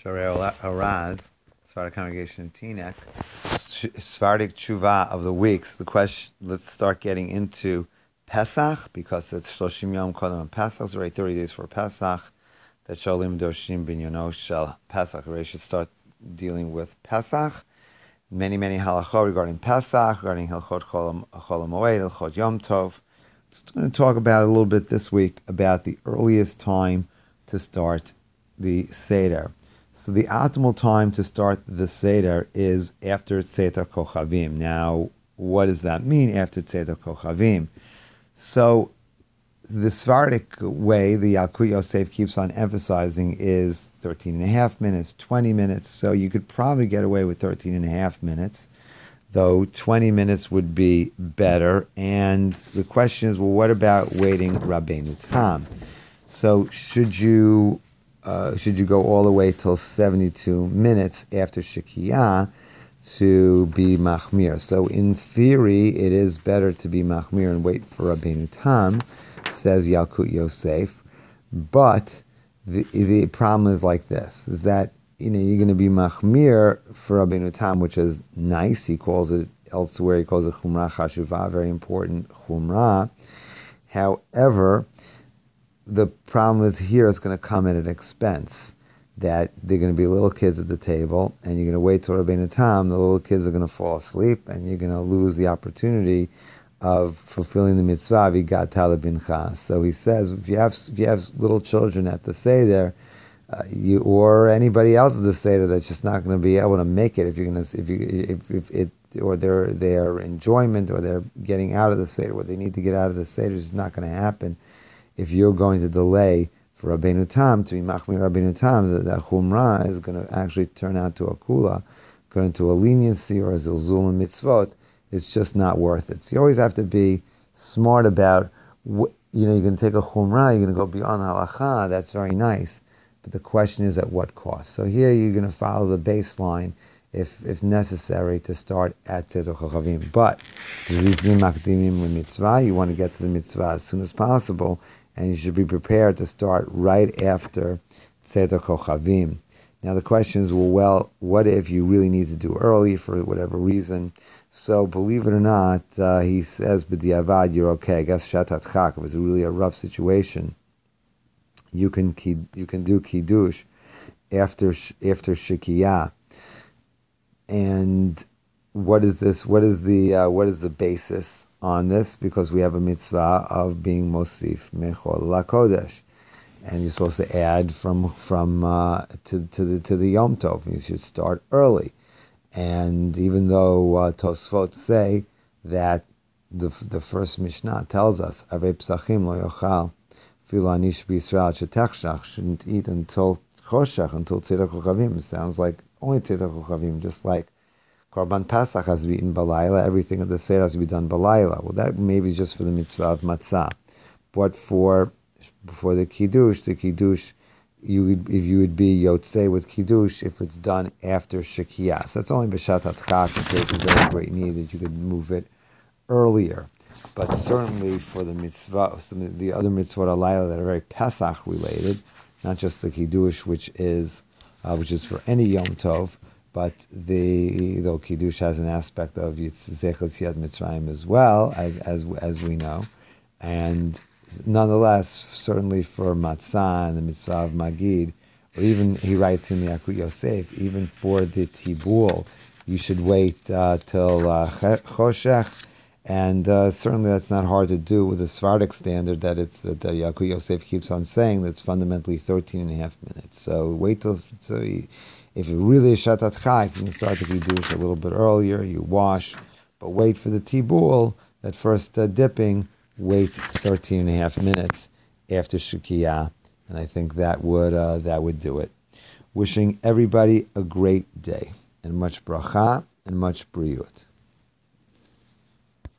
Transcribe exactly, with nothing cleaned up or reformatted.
Sharei Araz, Sephardic Congregation in Teaneck. Sephardic Tshuva of the weeks. The question. Let's start getting into Pesach because it's Shloshim Yom Kodem Pesach. It's already thirty days for Pesach. That Sholim Doshim Binyono Shel Pesach. We should start dealing with Pesach. Many, many halachot regarding Pesach, regarding Hilchot Chol HaMoed, Hilchot Yom Tov. Just going to talk about a little bit this week about the earliest time to start the Seder. So the optimal time to start the Seder is after Tzeit HaKochavim. Now, what does that mean after Tzeit HaKochavim? So the Sephardic way, the Yalkut Yosef keeps on emphasizing, is thirteen and a half minutes, twenty minutes. So you could probably get away with thirteen and a half minutes, though twenty minutes would be better. And the question is, well, what about waiting Rabbeinu Tam? So should you uh, should you go all the way till seventy-two minutes after Shekiyah to be Machmir? So in theory, it is better to be Machmir and wait for Rabbeinu Tam, says Yalkut Yosef. But the the problem is like this, is that you know, you're going to be Machmir for Rabbeinu Tam, which is nice. He calls it elsewhere, he calls it Chumrah Chashuvah, very important Chumrah. However, the problem is here it's going to come at an expense, that they're going to be little kids at the table, and you're going to wait till Rabbeinu Tam, the little kids are going to fall asleep, and you're going to lose the opportunity of fulfilling the mitzvah, Vigat Bincha. So he says, if you have if you have little children at the Seder, uh, you or anybody else at the Seder that's just not going to be able to make it, if you're going to if you if, if it or their their enjoyment or they're getting out of the Seder, what they need to get out of the Seder is not going to happen if you're going to delay for Rabbeinu Tam to be Machmir Rabbeinu Tam. That, that Chumrah is going to actually turn out to a kula, going to a leniency or a zilzul in mitzvot. It's just not worth it. So you always have to be smart about, what, you know, you're going to take a chumrah, you're going to go beyond halacha, that's very nice. But the question is at what cost? So here you're going to follow the baseline, if if necessary, to start at Tzeit HaKochavim. But you want to get to the mitzvah as soon as possible, and you should be prepared to start right after Tzeit HaKochavim. Now the question is, well, well, what if you really need to do early for whatever reason? So believe it or not, uh, he says, b'diavad, you're okay. I guess shatat chak, if it's really a rough situation, you can you can do kiddush after after shikiyah. And what is this? What is the uh, what is the basis on this? Because we have a mitzvah of being mosif mechol lakodesh, and you're supposed to add from from uh, to to the to the Yom Tov. You should start early. And even though uh, Tosfot say that the the first Mishnah tells us Arei Pesachim lo yochal filo anish b'Yisrael shetechshach, shouldn't eat until choshech, until Tzeit HaKochavim. It sounds like only Tzeit HaKochavim, just like Korban Pesach has to be eaten balayla, everything at the Seder has to be done balayla. Well, that may be just for the mitzvah of matzah, but for for the kiddush, the kiddush, you would, if you would be yotzei with kiddush if it's done after shekiyah. So it's only b'shat hatchak in case of very great need that you could move it earlier. But certainly for the mitzvah, some of the other mitzvot alayla that are very Pesach related, not just the kiddush, which is uh, which is for any Yom Tov, but the though kiddush has an aspect of Yitzchak Yetziat Mitzrayim as well, as as as we know, and nonetheless, certainly for matzah and the mitzvah of magid, or even, he writes in the Yalkut Yosef, even for the tibul, you should wait uh, till uh, choshech, and uh, certainly that's not hard to do with the Sephardic standard that it's that the Yalkut Yosef keeps on saying, that's fundamentally thirteen and a half minutes. So wait till, so he, if it really is shatat chai, you can start the kiddush a little bit earlier, you wash, but wait for the tibul, that first uh, dipping, wait thirteen and a half minutes after Shekiyah, and I think that would uh, that would do it. Wishing everybody a great day, and much bracha, and much briyut.